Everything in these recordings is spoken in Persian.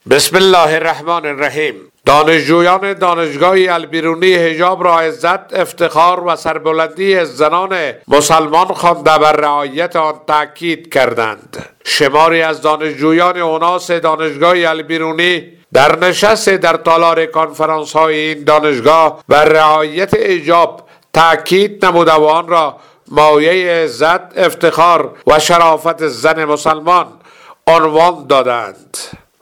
بسم الله الرحمن الرحیم. دانشجویان دانشگاه البیرونی حجاب را عزت، افتخار و سربلندی زنان مسلمان خوانده بر رعایت آن تأکید کردند. شماری از دانشجویان اوناس دانشگاه البیرونی در نشست در تالار کنفرانس های این دانشگاه بر رعایت حجاب تأکید نموده و آن را مایه عزت، افتخار و شرافت زن مسلمان عنوان دادند.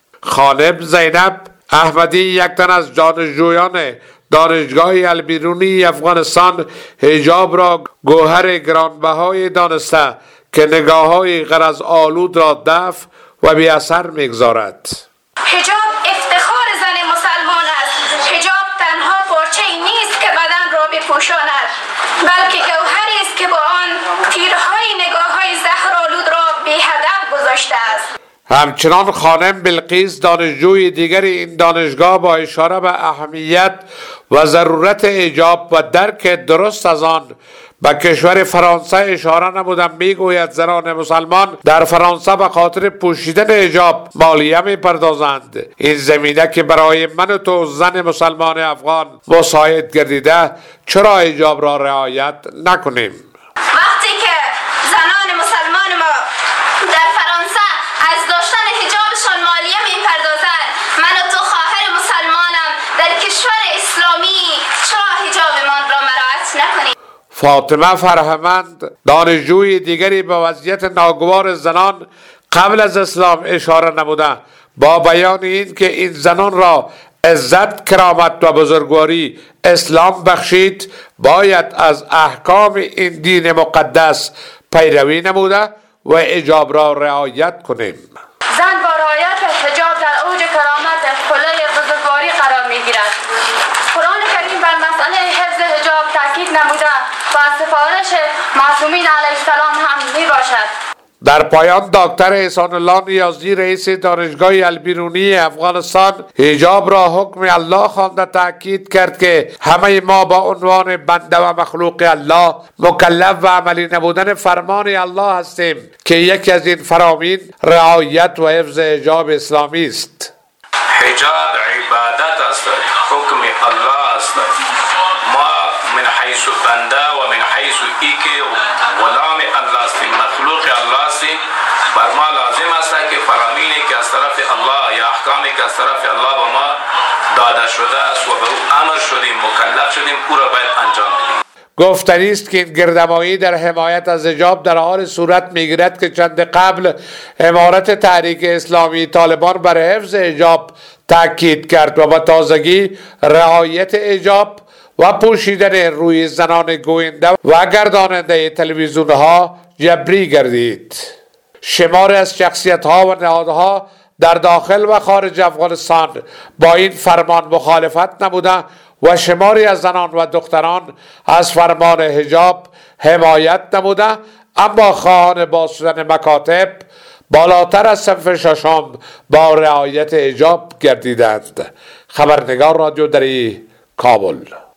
خانم زینب احمدی، یک تن از دانشجویان دانشگاه البیرونی افغانستان، حجاب را گوهر گرانبهای دانسته که نگاه‌های غرض آلود را دفع و بی اثر می‌گذارد. حجاب افتخار زن مسلمان است. حجاب تنها پارچه‌ای نیست که بدن را بپوشاند، بلکه گوهری است که با آن تیرهای نگاه‌های زهرآلود را بی هدف گذاشته است. همچنان خانم بلقیس، دانشجوی دیگر این دانشگاه، با اشاره به اهمیت و ضرورت حجاب و درک درست از آن به کشور فرانسه اشاره نمودن میگوید زنان مسلمان در فرانسه به خاطر پوشیدن حجاب مالیه میپردازند. این زمینه که برای من و تو زن مسلمان افغان مساعد گردیده، چرا حجاب را رعایت نکنیم؟ وقتی که زنان مسلمان ما در فرانسه از داشتن حجابشان مالیه میپردازند، من و تو خواهر مسلمانم در کشور اسلامی چرا حجابمان را مراعات نکنیم؟ فاطمه فرهمند، دانشجوی دیگری به وضعیت ناگوار زنان قبل از اسلام اشاره نموده با بیان این که این زنان را عزت، کرامت و بزرگواری اسلام بخشید، باید از احکام این دین مقدس پیروی نموده و حجاب را رعایت کنیم. زن با رعایت حجاب در اوج کرامت، قله بزرگواری قرار میگیرد. قرآن کریم بر مسئله حفظ حجاب تاکید نموده و سفارش معصومین علیه السلام هم میباشد. در پایان دکتر احسان الله نیازی، رئیس دانشگاه البیرونی افغانستان، حجاب را حکم الله خوانده تأکید کرد که همه ما با عنوان بنده و مخلوق الله مکلف و عملی نبودن فرمان الله هستیم که یکی از این فرامین رعایت و حفظ حجاب اسلامی است. حجاب عبادت است، حکم الله است. ما من حیث بنده و من حیث ای که غلام الله است، مخلوق الله است، بر ما لازم است که فرامینی که از طرف الله یا احکامی که از طرف الله به ما داده شده است و به او امر شدیم، مکلف شدیم، او را باید انجام بدیم. گفتنی است که این گردمایی در حمایت از حجاب در حال صورت میگیرد که چند قبل امارت تحریک اسلامی طالبان بر حفظ حجاب تاکید کرد و با تازگی رعایت حجاب و پوشیدن روی زنان گوینده و گرداننده تلویزیون ها جبری گردید. شماری از شخصیت ها و نهادها در داخل و خارج افغانستان با این فرمان مخالفت نموده و شماری از زنان و دختران از فرمان حجاب حمایت نموده، اما خواهان باز شدن مکاتب بالاتر از صف ششم با رعایت حجاب گردیدند. خبرنگار رادیو دری، کابل.